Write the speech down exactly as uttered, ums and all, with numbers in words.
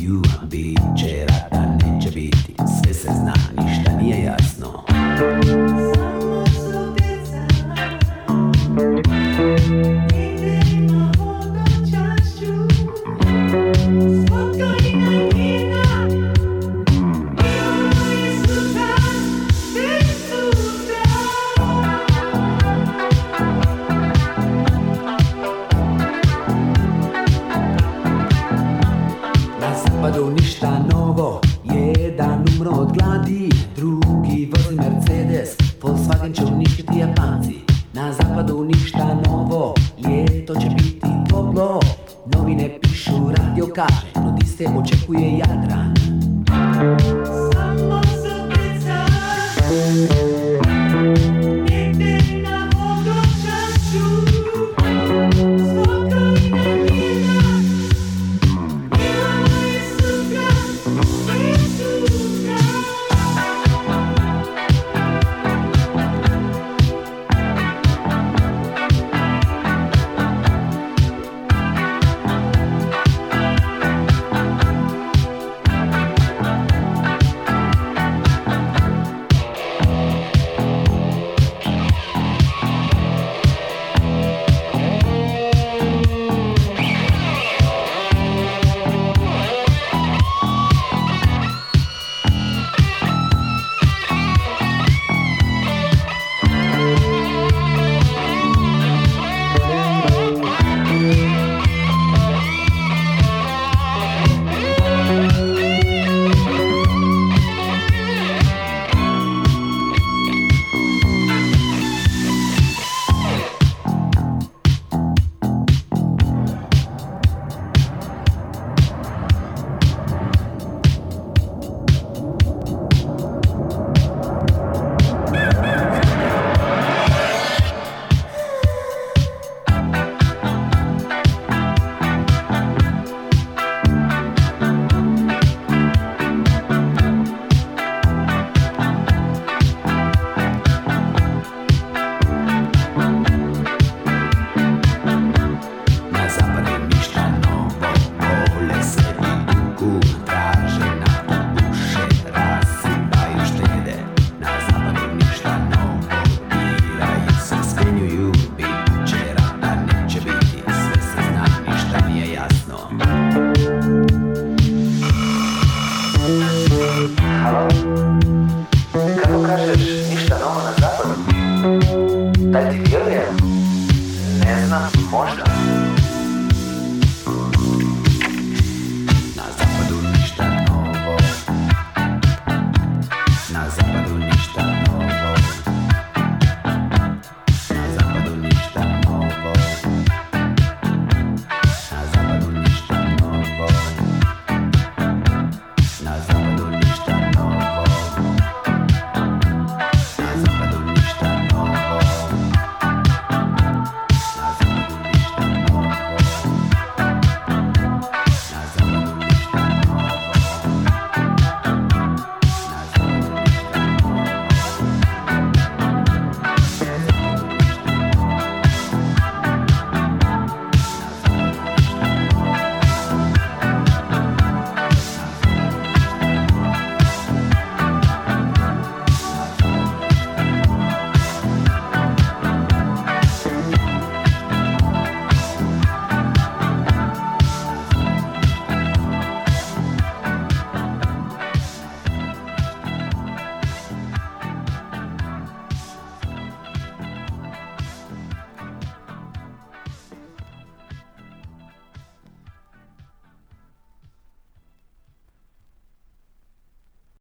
znaju, bit će rata, neće biti, sve se zna, ništa nije jasno. Samo su djeca, idemo hodočašću, spokojna mina, imamo je sutra, tek sutra. Na zapadu ništa novo, jedan umro od gladi, drugi vozi Mercedes, Volkswagen će uništiti Japanci. Na zapadu ništa novo, ljeto će biti toplo, novine pišu, radio kaže, nudiste očekuje Jadran. Samo su djeca.